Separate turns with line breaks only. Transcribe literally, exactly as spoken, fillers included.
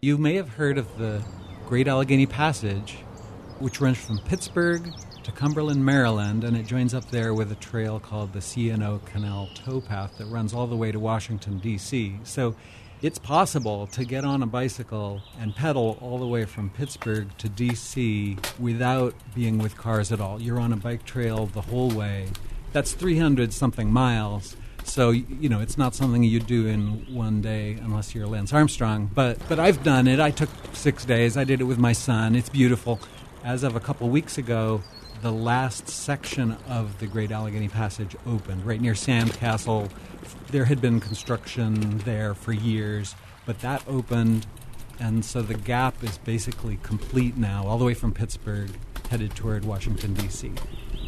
You may have heard of the Great Allegheny Passage, which runs from Pittsburgh to Cumberland, Maryland, and it joins up there with a trail called the C and O Canal Towpath that runs all the way to Washington, D C So it's possible to get on a bicycle and pedal all the way from Pittsburgh to D C without being with cars at all. You're on a bike trail the whole way. That's three hundred something miles. So, you know, it's not something you do in one day unless you're Lance Armstrong. But but I've done it. I took six days. I did it with my son. It's beautiful. As of a couple weeks ago, the last section of the Great Allegheny Passage opened, right near Sandcastle. There had been construction there for years, but that opened, and so the gap is basically complete now, all the way from Pittsburgh, headed toward Washington, D C